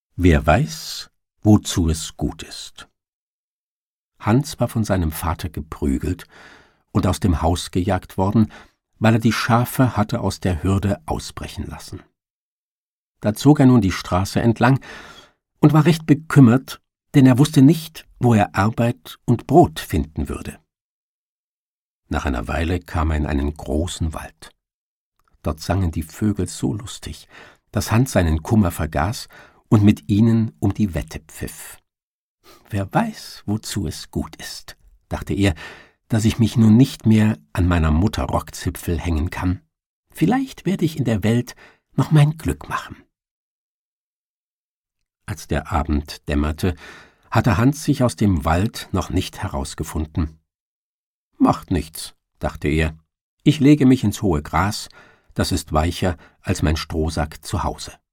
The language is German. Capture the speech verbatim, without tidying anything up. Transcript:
Wer weiß, wozu es gut ist. Hans war von seinem Vater geprügelt und aus dem Haus gejagt worden, weil er die Schafe hatte aus der Hürde ausbrechen lassen. Da zog er nun die Straße entlang und war recht bekümmert, denn er wusste nicht, wo er Arbeit und Brot finden würde. Nach einer Weile kam er in einen großen Wald. Dort sangen die Vögel so lustig, dass Hans seinen Kummer vergaß und mit ihnen um die Wette pfiff. »Wer weiß, wozu es gut ist«, dachte er, »dass ich mich nun nicht mehr an meiner Mutter Rockzipfel hängen kann. Vielleicht werde ich in der Welt noch mein Glück machen.« Als der Abend dämmerte, hatte Hans sich aus dem Wald noch nicht herausgefunden. »Macht nichts«, dachte er, »ich lege mich ins hohe Gras, das ist weicher als mein Strohsack zu Hause.«